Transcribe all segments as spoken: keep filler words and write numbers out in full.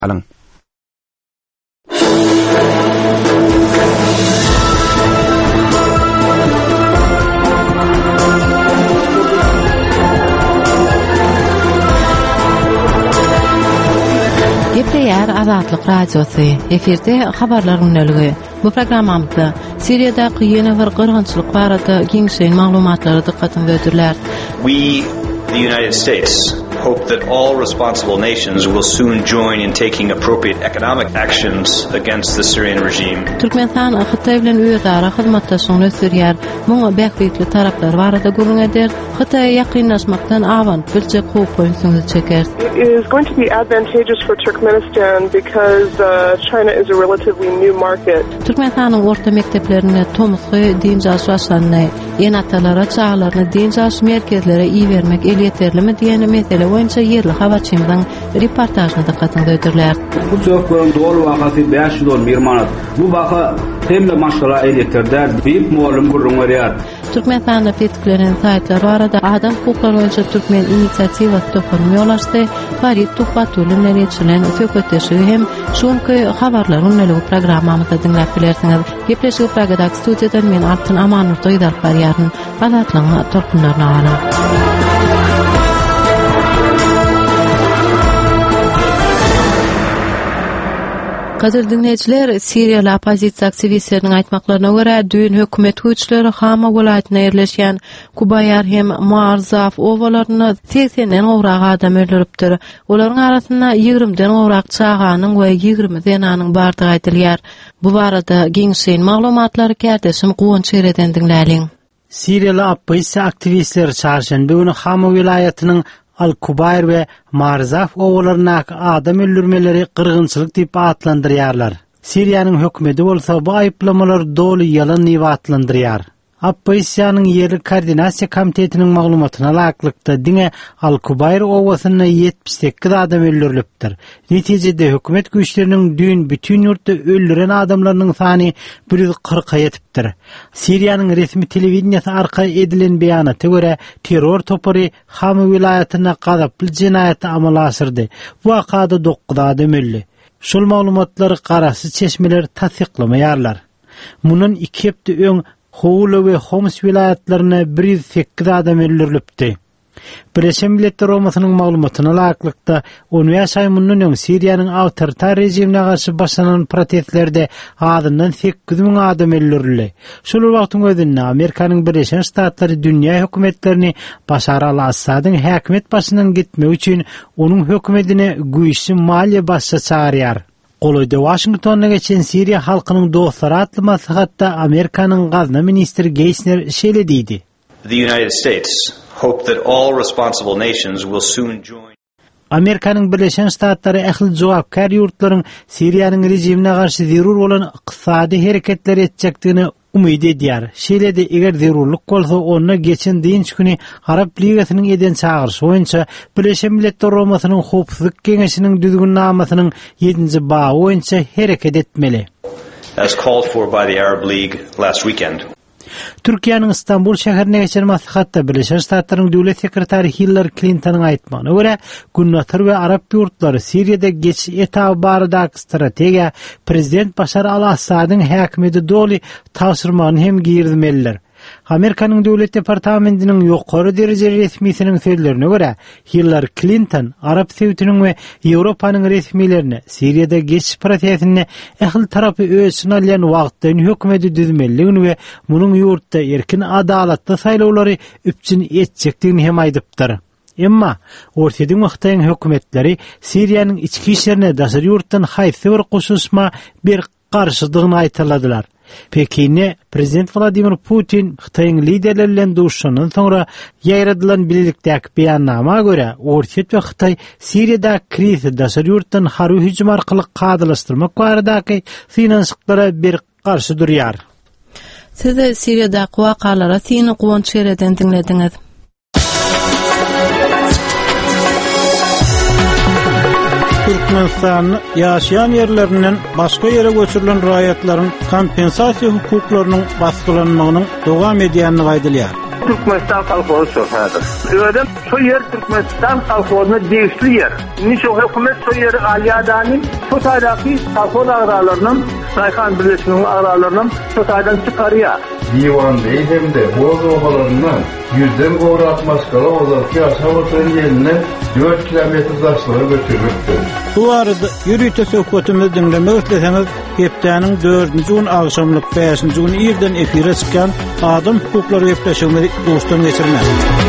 kalın. Gepleyer Azatlyk Radiosu. Eferde habarlaryň nölügi. Bu programmamyzda Siriýadaky ýene bir gyrgynçylyk barada giňşen maglumatlary dikkatyny götürler. We, the United States, hope that all responsible nations will soon join in taking appropriate economic actions against the Syrian regime. Türkmenistan Hytaý bilen özara hyzmatdaşygyny sürýär. Muňa bäkbetli taraplar barada gurrun eder. Hytaý ýakynlaşmakdan awant bilje goýunysyny çeker. It is going to be advantageous for Turkmenistan because uh, China is a relatively new market. Türkmenistanyň orta mekdeplerine tomusy din jaşlaşanyny, enatalara çağlaryny din jaş merkezlere iýermek el yeterlimi diýen mesele boýunça ýerli habarçymyň reportajyna dikkatyny götürler. Bu çökgön dolu wagty beş ýyl bir manat. Bu waka hemle maşgala el yeterler. Büyük muallym gurrun berýär. Türkmenistanda fethiklenen saytlar barada adam hukuklary boýunça Türkmen inisiatiwasy toplamy ýolaşdy. Farid Tupatulyn näçilen söhbetleşi hem şonky habarlaryň näle programmamyzda dinläp bilersiňiz. Gepleşi programda studiýadan men Altyn Amanur doýdar barýaryn Azatlygyň torkunlaryna alanyň. Gazyr dinleýijiler, Siriýaly opozisiýa aktivistleriniň aýtmaklaryna görä, dün hökümet güýçleri Hama welaýatyna ýerleşýän Kubayar hem Muarzaf owalaryny seksen gowrak adam öldüripdir. Olaryň arasynda ýigrimden gowrak çağanyň we ýigirmi zenanyň bardygy aýdylýar. Bu barada giňşen maglumatlary kärdeşim Guwan Çereden dinläliň. Siriýaly opozisiýa aktivistleri çarşamba güni Hama welaýatynyň Al-Kubayr ve Marzaf owalaryna adam öldürmeleri gyrgynçylyk diýip atlandyrýarlar. Siriýanyň hökümeti bolsa bu aýplamalar dolu ýalan diýip atlandyrýar. Opozisiýanyň ýerli koordinasiýa komitetiniň maglumatyna laýyklykda diňe Al-Kubayr owasyna yetmiş sekiz adam öldürilipdir. Netijede hökümet güýçleriniň dün bütün ýurtda öldüren adamlarynyň sany bir yüz kırka ýetipdir. Siriýanyň resmi telewizionyasy arka edilen beýanaty görä terror topary Hama welaýatyna gazaply jinaýaty amala asyrdy. Bu wakada dokuz adam öldü. Şol maglumatlary garasy çeşmeler tasdiklamaýarlar. Munun iki hepde öň Howlu we Homs vilayatlaryna bir yüz sekiz adam öldürilipdi. Birleşen Milletler Romasynyň maglumatyna laýyklykda on beş aý mundan öň Siriýanyň awtoritar rejimine garşy başlanan protestlerde azyndan sekiz bin adam öldürildi. Şol wagtyň özünde Amerikanyň Birleşen Ştatlary dünýä hökümetlerini Başar al-Assadyň häkimet başyndan gitmek üçin onuň hökümetine güýçli maliýe başça çağırýar. Goloyda Washington'a geçen Siriya halkının dostları adlı maslahatda Amerika'nın gazna ministri Geithner şeýle diýdi. The United States hope that all responsible nations will soon join. Amerikanyň Birleşen Ştatlary ähli jogapkar ýurtlaryň Siriýanyň rejimine garşy zerur bolan ykdysady hereketler etjekdigini umyd edýär. Şeýle-de eger zerurlyk bolsa onda geçen diňç güni Arab Ligasynyň eden çağırşy boýunça Birleşen Milletler Romasynyň howpsuzlyk keňeşiniň düzgünnamasynın yedinji bagy boýunça hereket etmeli. As called for by the Arab League last weekend. Türkiýanyň Istanbul şäherine geçen maslahatda Birleşen Ştatlaryň döwlet sekretary Hillary Clinton'yň aýtmagyna görä, Günnatar we Arab ýurtlary Siriýada geçiş etaby baradaky strategiýa prezident Başar al-Assadyň häkimeti doly taşyrmagyny hem girdimeliler. Amerikanyň döwlet departamentiniň ýokary derejeli resmisiniň sözlerine görä, Hillary Clinton Arab sewtiniň we Ýewropanyň resmilerine Siriýada geçiş prosesine ähli tarapy öýsüne alýan wagtdan hökümeti düzmeligini we munyň ýurtda erkin adalatly saýlawlary üpçün etjekdigini hem aýdypdyr. Emma ortadyň wagtdaň hökümetleri Siriýanyň içki işlerine daşary ýurtdan haýsy bir goşuşma bir garşydygyny aýtaladylar. Pekin'e Prezident Vladimir Putin Hytaýyň liderleri bilen duşandan sonra ýaýradylan bilelikdäki beýannama göre Orta we Hytaý Siriýada krizi daşary ýurtdan harby hüjüm arkaly gadylaşdyrmak baradaky finansiýalara bir garşy durýar. Siz de Siriýada wakalara Sini Guwan Çereden dinlediňiz. Türkmenistan ýaşaýan ýerlerinden başga ýere göçürilen raýatlaryň kompensasiýa hukuklarynyň basgylanmagynyň dowam edýänini gaýdylýar. Türkmenistan kalkolu sorhadır. Ödem şu yer Türkmenistan kalkoluna değişli yer. Niçin hükümet şu yeri aliyadani şu tarihi kalkol ağralarının Saykan Birleşiminin ağralarının şu tarihinden çıkarıyor. Divan değil hem de boz ovalarından yüzden doğru atmaskalı ozalıki aşağı yerine dört kilometre uzaklığa götürmektir. Bu arada yürüyte söhbetimizi dinlemek isteseniz heptanın dördüncü gün akşamlık beşinci gün irden efire çıkan adam hukukları hepleşimini dostum geçirmez.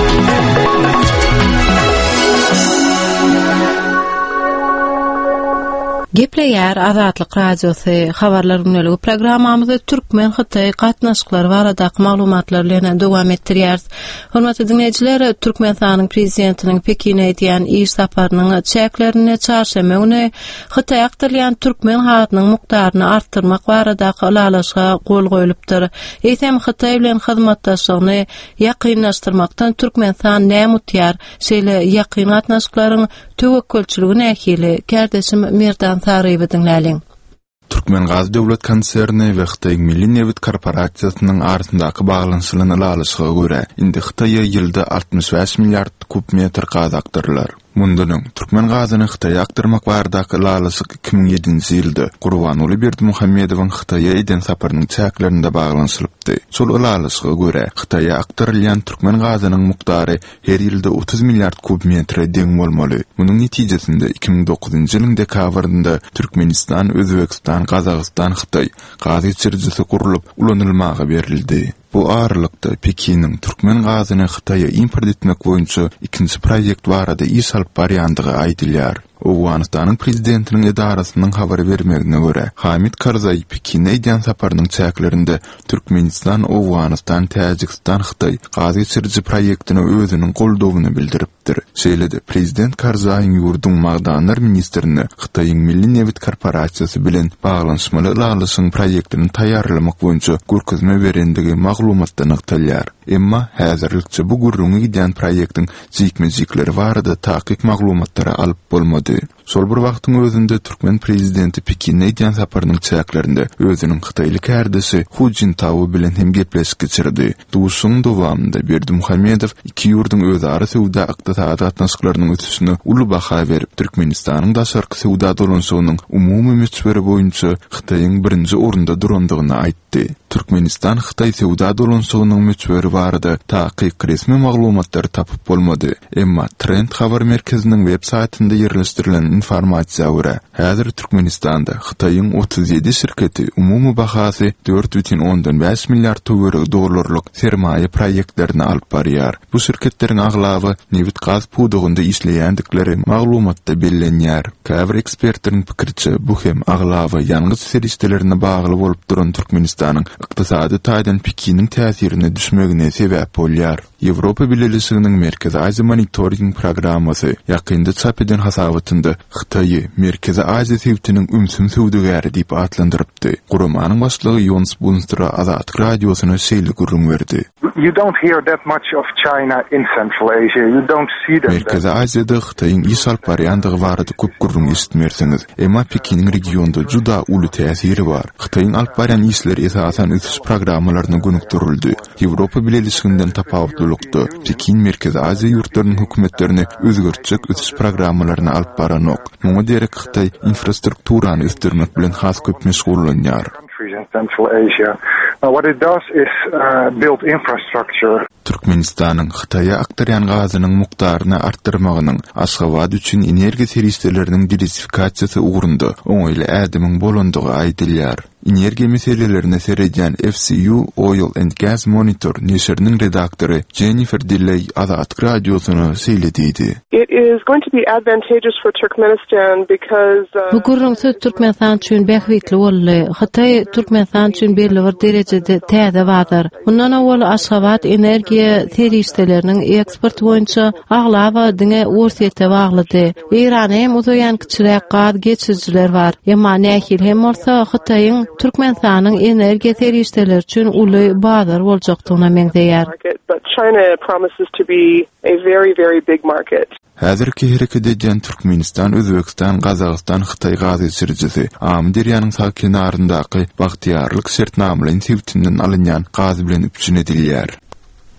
Gepleýär Azatlyk Radiosu habarlar günligi programmamyzda Türkmen Hytaý gatnaşyklar baradaky maglumatlar bilen dowam etdirýäris. Hormatly dinleýijiler, Türkmenistanyň prezidentiniň Pekin'e edýän iş saparynyň çäklerini çarşamba güni Hytaý aktarlayan türkmen halatynyň mukdaryny artdyrmak baradaky ulalaşga gol goýulypdyr. Eýsem Hytaý bilen hyzmatdaşlygyny ýakynlaşdyrmakdan Türkmenistan näme utýar? Şeýle ýakyn gatnaşyklaryň töwekkülçiligi nähili? Kardeşim Merdan Tariýewi dinläliň. Türkmen Gaz Döwlet Konserni we Hytaý Milli Neft Korporasiýasynyň arasyndaky baglanşylygyny ulalaşyga görä, indi Hytaýa ýylda altmış beş milliard kubmetr gaz aktarlar. Mundunyň Türkmen gazyny Hytaýa aktyrmak baradaky ulalaşyk iki bin ýedinji ýylda Gurbanuly Berdimuhammedowyň Hytaýa eden saparynyň çäklerinde baglanşylypdy. Şol ulalaşyga görä, Hytaýa aktarylýan Türkmen gazynyň mukdary her ýylda otuz milliard kubmetre deň bolmaly. Munyň netijesinde iki bin dokuzunji ýylyň dekabrynda Türkmenistan, Özbegistan, Kazakystan, Hytaý gaz geçirjisi gurulyp ulanylmagy berildi. Bu aralykda Pekiniň Türkmen gazyny Hytaýa import etmek boýunça ikinji proýekt barada iş alyp barýandygy aýdylýar. Owganystanyň prezidentiniň edarasynyň habar bermegine görä, Hamid Karzai Pekin'e edýän saparynyň çäklerinde Türkmenistan, Owganystan, Täjikistan, Hytaý gaz geçirji proýektini özüniň goldawyny bildiripdir. Şeýle-de prezident Karzaiň ýurdun magdanlar ministrini Hytaýyň Milli Neft Korporasiýasy bilen baglanşmaly ulalaşyň proýektini taýýarlamak boýunça görkezme berendigi maglumatdan ykdylýar. Emma häzirlikçe bu gurrungy giden proýektiň jikmejikleri barada taýyk maglumatlary alyp bolmady. Sol bir wagtyň özünde Türkmen prezidenti Pekin'e edýän saparynyň çäklerinde özüniň Hytaýlyk härdesi Hu Jintao bilen hem gepleşik geçirdi. Duşuň dowamında Berdimuhammedow iki ýurdun özara sowda ykdysady gatnaşyklarynyň ötüşine uly baha berip Türkmenistanyň daşarky sowda dolanşygynyň umumy meçberi boýunça Hytaýyň birinji orunda durandygyny aýtdy. Türkmenistan Hytaý sowda dolanşygynyň meçberi barada taýyk resmi maglumatlar tapyp bolmady. Emma Trend habar merkeziniň web saýtynda ýerleşdirilen informasiýa görä, häzir Türkmenistanda Hytaýyň otuz ýedi şirketi umumy bahasy dört бүтүн ондон beş milliard dollarlyk sermaýe proýektlerini alyp barýar. Bu şirketleriň aglaby neft gaz pudugynda işleýändikleri maglumatda bellenýär. Käbir ekspertleriň pikirçe bu hem aglaby ýalňyz serişdelerine bagly bolup duran Türkmenistanyň ykdysady taýdan Pekiniň täsirine düşmegine sebäp bolýar. Ýewropa Birleşiginiň Merkezi Aziýa Monitoring Programmasy ýakynda çap eden hasabatynda Hytaýy Merkezi Aziýa sewtiniň ümsüm sowdagary diýip atlandyrypdy. Gurmanyň başlygy Jonas Bunstra Azatlyk Radiosyna şeýle gurrun berdi. You don't hear that much of China in Central Asia. You don't see them. Merkezi Aziýada Hytaýyň iş alyp barýandygy barada köp gurrun eşitmersiňiz. Emma Pekiniň regionda juda uly täsiri bar. Hytaýyň alyp barýan işleri esasan ötüş programmalaryna gönükdirildi. Ýewropa Birleşiginden tapawutlykda Pekin Merkezi Aziýa ýurtlarynyň hökümetlerini özgörtjek ötüş programmalaryny alyp baranok. Muňa derek Hytaý infrastrukturany ösdürmek bilen has köp meşgullanýar. In Central Asia. Uh, what it does is uh, build infrastructure. Türkmenistanyň Hytaýa aktarýan gazynyň mukdaryny artdyrmagynyň Aşgabat üçin energiýa serwisleriniň diversifikasiýasy ugrunda oňaýly ädimiň bolandygy aýdylýar. Energiýa meselelerine seredýän F C U Oil and Gas Monitor neşriniň redaktory Jennifer Dilley Azatlyk Radiosyna söýlediydi. It is going to be advantageous for Turkmenistan because uh, Bu gurrun söz Türkmenistan üçin bähwitli boldy. Hytaý Türkmenistan üçin belli bir derejede täze bardyr. Bundan awal Aşgabat energiýa serwisleriniň eksport boýunça aglaba diňe ursiýete baglydy. Iran hem uzaýan kiçirek gaz geçirjiler bar. Emma nähil hem bolsa Hytaýyň Türkmenistanyň energiýa serwisleri üçin uly bazar boljakdygyna meňzeýär. But China promises to be a very very big market. Häzirki hereket edýän Türkmenistan, Özbegistan, Kazakystan, Hytaý gaz geçirjisi Am derýanyň sağ kenaryndaky bagtyarlyk şertnamalaryň sewtinden alynýan gaz bilen üpçün edilýär.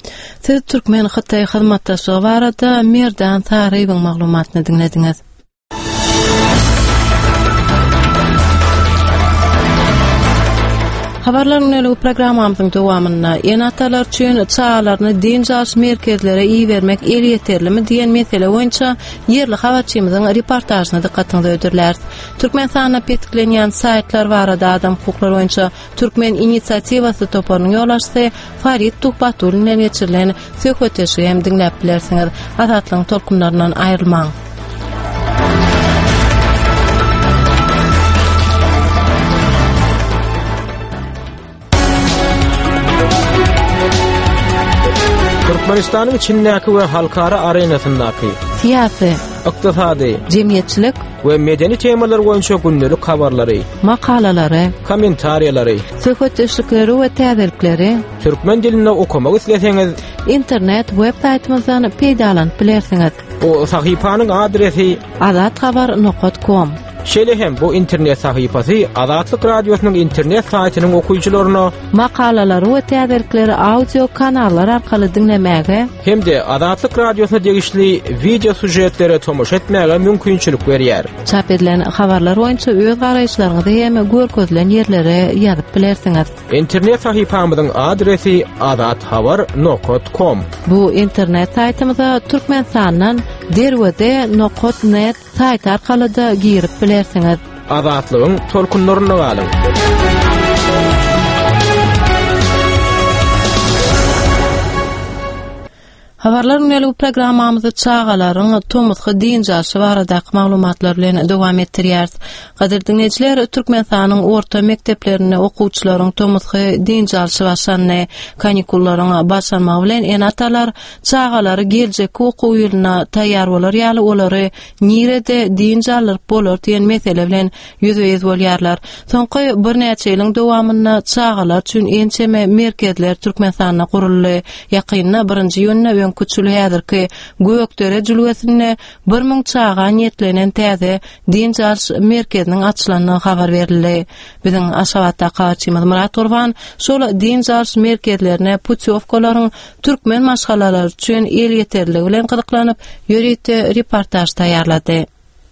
Siz Türkmen Xitay hyzmatdaşlygy barada Merdan Tariýewiň maglumatyny dinlediňiz. Habarlaryň öňe programmamyzyň dowamyna enatalar üçin çağalaryny dinjaş merkezlere iýermek el ýeterlimi diýen mesele boýunça ýerli habarçymyzyň reportažyna dikkatiňizi öýdürler. Türkmenistana petiklenýän saýtlar barada adam hukuklary boýunça Türkmen inisiatiwasy toparynyň ýolaşçysy Farid Tuhbatul bilen geçirilen söhbetleşigi hem dinläp bilersiňiz. Azatlygyň tolkunlaryndan aýrylmaň. Türkmenistanyň içindäki we halkara arenasyndaky siyasi, ykdysady, jemgyýetçilik we medeni temalar boýunça gündelik habarlary, makalalary, kommentariýalary, söhbetleşikleri we täzelikleri türkmen dilinde okumak isleseňiz internet web saýtymyzdan peýdalanyp bilersiňiz. O sahypanyň adresi azat habar nokta com. Şeýle hem bu internet sahypasy Azatlyk radiosynyň internet saýtynyň okuyjylaryna makalalary we täzelikleri audio kanallar arkaly dinlemäge hemde Azatlyk radiosyna degişli video sujetlere tomoş etmäge mümkinçilik berýär. Çap edilen habarlar boýunça öz garaýşlaryňyzy hem görkezlen ýerlere ýazyp bilersiňiz. İnternet sahypamyzyň adresi azat habar nokta com. Bu internet saýtymyza Türkmenistandan derwede nokta net saýt arkaly da girip bilersiňiz. Azatlygyň tolkunlaryna galyň. Habarlaryň öňe programmamyzy çağalaryň tomuzgy dinjaşy baradaky maglumatlar bilen dowam etdirýäris. Gader dinleýijiler, Türkmenistanyň orta mekdeplerinde okuwçylaryň tomuzgy dinjaşy başlandy. Kanikullaryň başlanmagy bilen enatalar çağalary geljeki okuw ýylyna taýýar bolar ýaly olary nirede dinjalar bolar diýen mesele bilen ýüzüýüz bolýarlar. Soňky bir näçe ýylyň dowamyna çağalar üçin ençeme merkezler Türkmenistanda guruldy. Ýakynda birinji ýönne küçülü häzirki Gökdere jülwesine bir ming çağa niýetlenen täze dinjaş merkeziniň açylanyny habar berildi. Biziň Aşgabatda gaýçymyz Murat Urban şol dinjaş merkezlerine putyovkalaryň türkmen maşgalalary üçin el ýeterligi bilen gyzyklanyp ýörükde reportaj taýýarlady.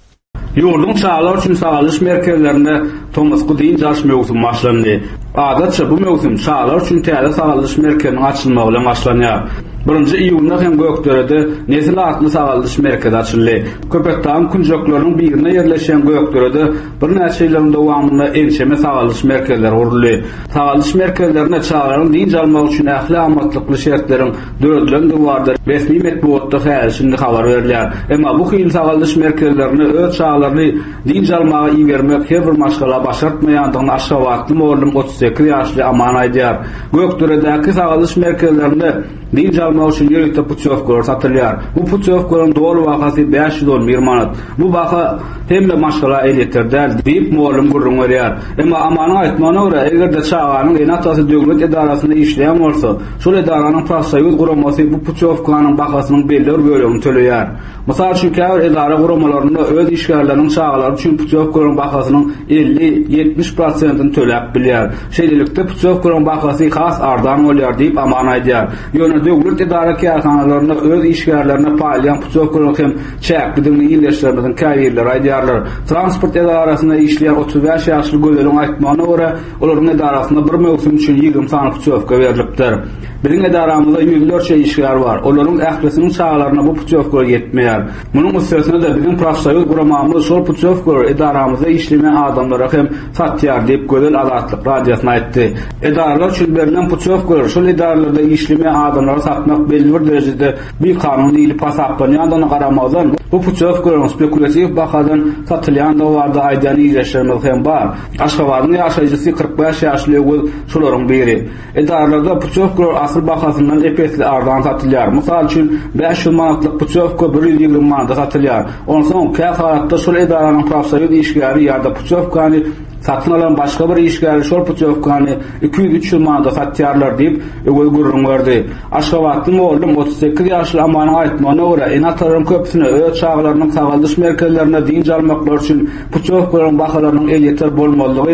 Ýurdun çağlar üçin sagalyş merkezlerinde tomuzgy dinjaş mewsum başlandy. Adatça bu mewsum çağlar üçin täze sagalyş merkeziniň açylmagy bilen başlanýar. Birinji iýulda hem Gökderede nesil atly sagalyş merkezi açyldy. Köpekdağ kunjaklarynyň birine ýerleşen Gökderede bir näçe ýylyň dowamynda ençeme sagalyş merkezleri guruldy. Sagalyş merkezlerine çağlaryň din jalmagy üçin ähli amatlykly şertleriň döredilende bardyr. Resmi medeniýetde häzirçinde habar berilýär. Emma bu hyl sagalyş merkezlerine öz çağlaryny din jalmagy iýermek her bir maşgala başartmaýandygyny Aşgabatly mollum otuz sekiz ýaşly aman aýdýar. Gökderedäki sagalyş merkezlerinde din jalmagy üçin ýerlikde putyovkalar satylýar. Bu putyovkalaryň dogry bahasy beş ýüz on bir manat. Bu baha hemme maşgala eýletirler diýip mollum gurrun berýär. Emma amanyň aýtmagyna görä, egerde çağanyň enatasy döwlet edarasyna işleýän bolsa, şol edaranyň prasaýyz guramasy bu putyovkalaryň bahasynyň belli bir bölümini töleýär. Mysal üçin käbir edara guramalarynda öz işgärleriniň çağalary üçin putyovkalaryň bahasynyň elli ýetmiş prosentyny töläp bilýär. Şeýlelikde putyovkalaryň bahasy has ardan bolýar diýip aman aýdýar. Ýöne döwlet edara kärhanalarynda öz işgärlerine paýlayan putyovkalaryň hem çäkligini ýerleşdirmeden käbirler aýdýarlar. Transport edarasyna işleýän otuz beş ýaşly gözelin aýtmagyna görä, olaryň edarasynda bir mewsum üçin ýygrym sany putyovka berilipdir. Biziň edaramyzda ýüzlerçe işgär bar. Olaryň ählisiniň çağlaryna bu putyovkalar ýetmeýär. Munyň üstesine de biziň prasaýyz guramamyz şol putyovkalar edaramyzda işleýän adamlara hem satýar diýip gözel Azatlyk radiosyna aýtdy. Edaralar üçin berilen putyovkalar şol edaralarda işleýän adamlara satmak belli bir derejede bir kanun ýyly pasaplanýandygyna garamazdan bu putyovkalaryň spekulativ bahadan satylýan dolarda aýdan ýerleşdirmek hem bar. Aşgabatyň ýaşaýjysy kırk beş ýaşly ogul şolaryň biri. Edaralarda putyovkalar asyl bahasyndan epesli ardan satylýar. Mysal üçin beş ýüz manatlyk putyovka bir ýüz ýygrym manata satylýar. Ondan soň käharatda şol edaranyň prasaýyz işgäri ýa-da putyovkany satyn alan başga bir işgäri şol putyovkany iki yüz üç ýyl manata satýarlar diýip öwel gurrun berdi. Aşgabatly mollum otuz sekiz ýaşly amanyň aýtmagyna görä, enatlaryň köpsini öz çağlarynyň sagalyş merkezlerine din jalmaklar üçin putyovkalaryň bahalarynyň elýeter bolmalygy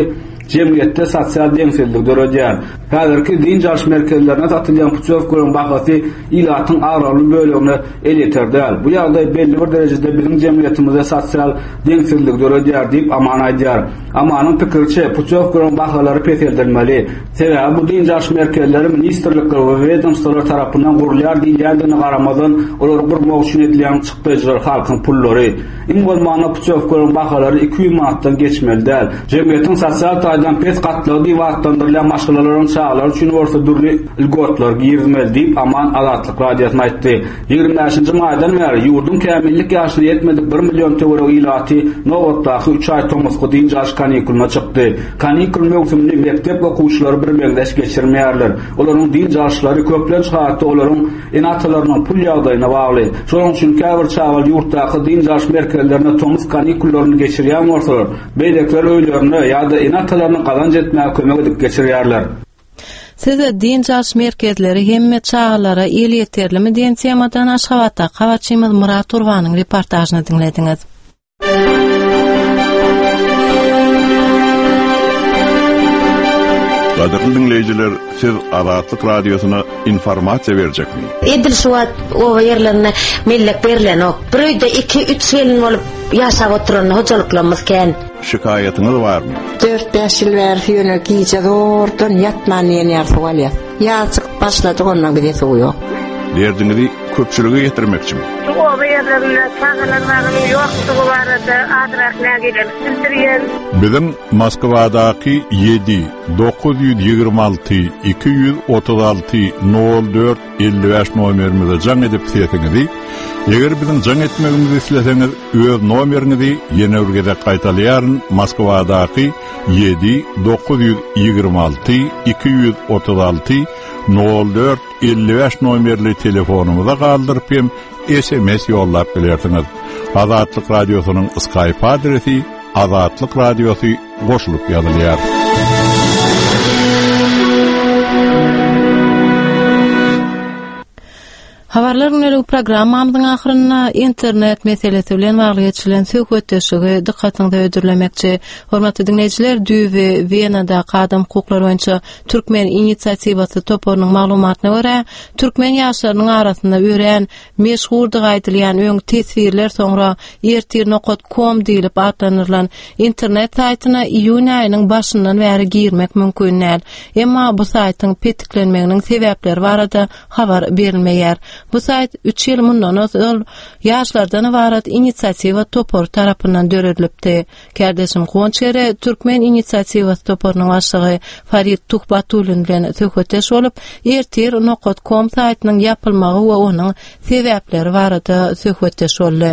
cemiyette sosial deňsizlik döredýär. Häzirki din jalş merkezlerine satylýan puçowklaryň bahasy ilatyn araly bölümine eliterdäl. Bu ýagdaý belli bir derejede bizim cemiýetimizde sosial deňsizlik döredýär diýip aman aýdýar. Amanyň pikirçe puçowklaryň bahalary peseldirmeli. Sebäbi bu din jalş merkezleri ministrlikler we wedamstwalar tarapyndan gurulýar diýilýändigine garamadan olar bir mowşun edilýän çykdyjylar halkyň pullary. Iň bolmaganda puçowklaryň bahalary iki yüz manatdan geçmeli däl. Cemiýetiň sosial taýdan pes gatlygy wagtlandyrylýan maşgalalaryň çağlar üçin bolsa durly ilgotlar girilmeli diýip aman Azatlyk radiosyna aýtdy. ýygrimi beşinji maýdan bäri ýurdun kämillik ýaşyna ýetmedik bir million töwerek ilaty Nowotdaky üç aý Tomosko din jalş kanikuluna çykdy. Kanikul mewsumini mektep okuwçylary bir meňdeş geçirmeýärler. Olaryň din jalşlary köplen çagatda olaryň enatalarynyň pul ýagdaýyna bagly. Şonuň üçin käbir çağlar ýurtdaky din jalş merkezlerine Tomos kanikullaryny geçirýän bolsalar, beýlekler öýlerini ýa-da enatalaryny gazanç etmäge kömek edip geçirýärler. Size din jalş merkezleri hemme çağlara el yeterlimi diýen temadan Aşgabatda Gawaçymyz Murat Urbanyň reportajyny dinlediňiz. Gaderli dinleyijiler, siz Azatlyk radiosyna informasiýa berjekmi? Edil şuwat o ýerlerine mellek berilen ok. Bir öýde iki üç gelin bolup ýaşap oturan hojalyklymyz ken. Şikayetyňyz barmy? dört beş ýyl bäri ýöne giýje zordan ýatman ýene ýarsawalyar. Ýaçyk başlady ondan bir ýesu ýok. Derdiňizi köpçüligi ýetirmekçimi? Şu o ýerlerine çağılanmagyň ýoksugy barada adrak nägilip sildirýän. Bizim Moskwadaky yedi dokuz yüz ýygrimi alty iki yüz otuz alty nol dört elli beş nomerimize jaň edip seýetiňizi, eger bizim jaň etmegimizi isleseňiz, öz nomeriňizi ýene urgede gaýtalýaryn Moskwadaky yedi dokuz yüz ýygrimi alty iki yüz otuz alty nol dört elli beş nomerli telefonumuza galdyryp hem S M S ýollap bilersiňiz. Azatlyk radiosynyň Skype adresi Azatlyk radiosu goşulup ýazylýar. Habarlaryň öle programmamyzyň ahyryna internet meselesi bilen bagly geçilen söhbetleşigi dikkatiňizde ödürlemekçi. Hormatly dinleyijiler, düýbe Wienada Kadam hukuklary boýunça Türkmen inisiatiwasy toporunyň maglumatyna görä, türkmen ýaşlarynyň arasynda ören meşhurdyg aýdylýan öň tesbirler soňra ertir nokta com diýilip atlanyrlan internet saýtyna iýun aýynyň başyndan bäri girmek mümkin näl. Emma bu saýtyň petiklenmeginiň sebäpleri barada habar berilmeýär. Bu sayt üç ýyl mundan öňe ýaşlardan ibarat inisiatiwa topor tarapyndan döredilipdi. Kärdeşim Gonçere Türkmen inisiatiwasy toporunyň başlygy Farid Tuhbatulyn bilen söhbetleş bolup, ertir nokta com saýtynyň ýapylmagy we onuň sebäpleri barada söhbetleş boldy.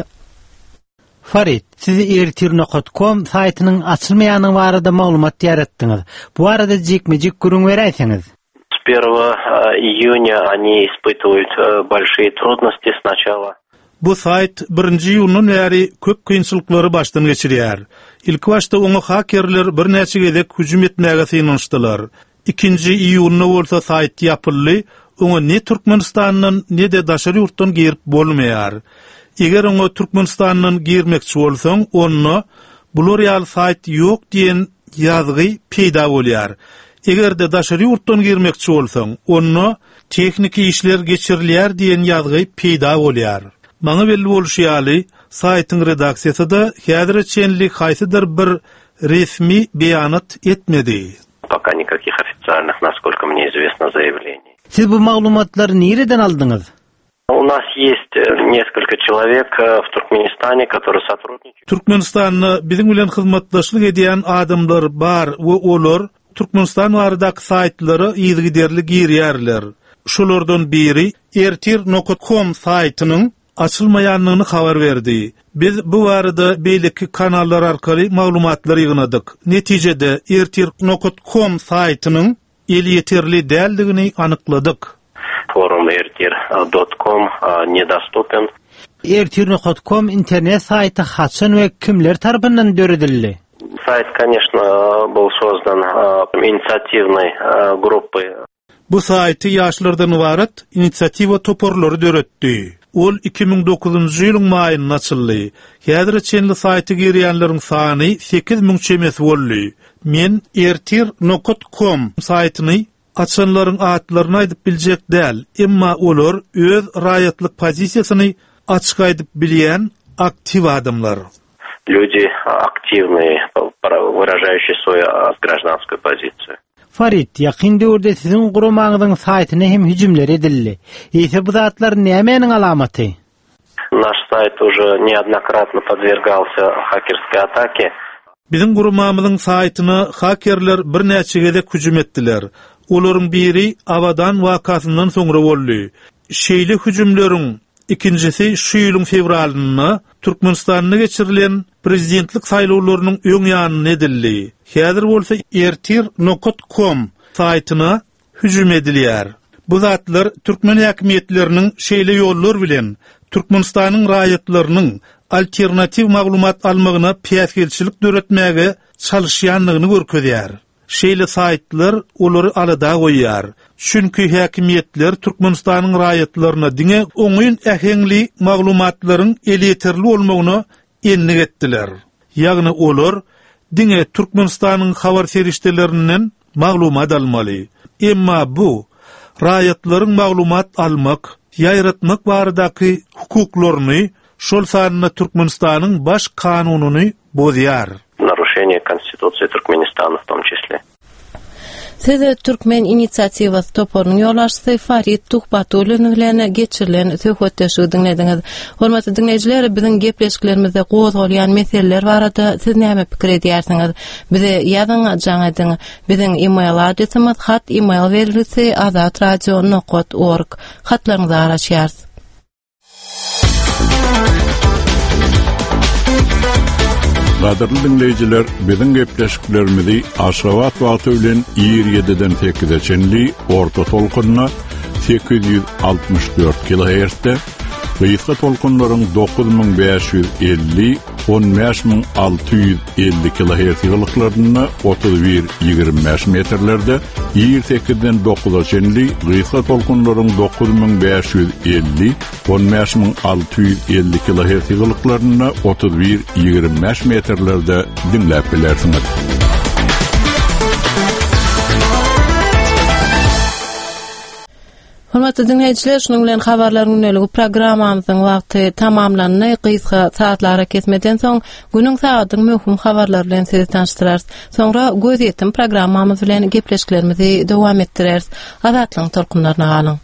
Farid, siz ertir nokta com saýtynyň açylmaýanyny barada maglumat ýaratdyňyz. Bu arada jekmejek gürüň beräýsiňiz. С первого июня они испытывают большие трудности сначала. Bu sayt birinji ýylyň bäri köp kynçylyklary başdan geçirýär. İlk başda oňa hakerler bir näçe gezek hüjüm etmäge synanyşdylar. ikinji iýulyna bolsa sayt ýapyldy, oňa ne Türkmenistanyň ne de daşary ýurtdan girip bolmaýar. Eger oňa Türkmenistanyň girmekçi bolsaň, onu blurýal sayt ýok diýen ýazgy peýda bolýar. Eger de daşary ýurtdan girmekçi bolsaň, onu tekniki işler geçirilýär diýen ýazgy peýda bolýar. Maňa belli bolýaly, saýtyň redaksiýasy da häzir çenlik haýsydyr bir resmi beýanat etmedi. Пока никаких официальных, насколько мне известно, заявлений. Siz bu maglumatlary nereden aldyňyz? У нас есть несколько человек в Туркменистане, которые сотрудничают. Türkmenistanyň biziň bilen hyzmatdaşlyk edýän adamlar bar we olar Türkmenistan baradaky saýtlary ýygyderli girýärler. Şolardan biri ertir nokta com saýtynyň açylmaýanlygyny habar berdi. Biz bu barada beýleki kanallar arkaly maglumatlar ýygynadyk. Netijede ertir nokta com saýtynyň el ýeterli däldigini anykladyk. Forum ertir nokta com nedostupен. ertir nokta com internet saýty haçan we kimler tarapyndan döredildi? Сайт, конечно, был создан инициативной группой. Bu saýty ýaşlardan ibarat inisiatiwa toporlary döretdi. ol iki bin dokuzunjy ýylyň maýynyň açyldy. Häzir çenli saýty girýänleriň sany sekiz bin çemes boldy. Men ertir nokta com saýtyny açanlaryň atlaryny aýdyp biljek däl, emma olar öz raýatlyk pozisiýasyny açyk aýdyp bilýän aktiv adamlar. Люди активные, выражающие свою гражданскую позицию. Farid, ýakyn döwürde siziň guramaňyzyň saýtyna hem hüjümler edildi. Ýa-da bu zatlar nämenin alamaty? Наш сайт уже неоднократно подвергался хакерской атаке. Bizim gurumamyzyň saýtyna hakerler bir näçe gezek hüjüm etdiler. Olaryň biri Awadan wakasyndan soňra boldy. Şeýle hüjümleriň ikincisi şu ýylyň fevralyna Türkmenistanyna geçirilen prezidentlik saýlawlarynyň öň ýanyna edildi. Häzir bolsa ertir nokta com saýtyna hüjüm edilýär. Bu zatlar Türkmen häkimetleriniň şeýle ýollar bilen Türkmenistanyň raýatlarynyň alternativ maglumat almagyna piýasgelçilik döretmäge çalışýanlygyny görkezýär. Şeýle saýtlar olary alada goýýar. Çünki häkimetler Türkmenistanyň raýatlaryna diňe oňyn ähengli maglumatlaryň eleterli bolmagyny ennig etdiler. Ýagny olar diňe Türkmenistanyň habar serişdelerinden maglumat almaly. Emma bu raýatlaryň maglumat almak, ýaýratmak baradaky hukuklaryny şol sanyna Türkmenistanyň baş kanunyny bozýar. Нарушение Конституции Туркменистана в том числе. Siz Türkmen inisiatiwasy toparynyň ýollaşçysy Farid Tuhbatulyň bilen geçirilen söhbetdeşigi dinlediňiz. Hormatly dinleýijiler, biziň gepleşiklerimizde gozgalýan meseleler barada siz näme pikir edýärsiňiz? Bize ýazyň, jaňadyň. Biziň e-mail adresimiz hat e-mail berilýär azat radio nokta org. Hatlaryňyzy araşýarys. Gaderli dinleyijiler, biziň gepleşiklerimizi Aşgabat wagty bilen ýigirme ýediden sekkize çenli orta tolkunna sekiz ýüz altymyş dört kilohertzde, gysga tolkunlaryň dokuz bin beş ýüz elli, on beş bin alty ýüz elli kilohertz ýylyklaryna otuz bir ýygrimi beş metrlerde, ýygrimi sekizden dokuza çenli gysga tolkunlaryň dokuz bin beş ýüz elli, on beş bin alty ýüz elli kilohertz ýylyklaryna otuz bir ýygrimi beş metrlerde dinläp bilersiňiz. Hormatly dinleýijiler, şunuň bilen habarlaryň güneligi programmamyzyň wagty tamamlandy. Gysga saatlara kesmeden soň günüň saatyň möhüm habarlary bilen sizi tanıştyrarys. Soňra göz ýetim programmamyz bilen gepleşiklerimizi dowam etdireriz. Azatlyň tolkunlaryna galyň.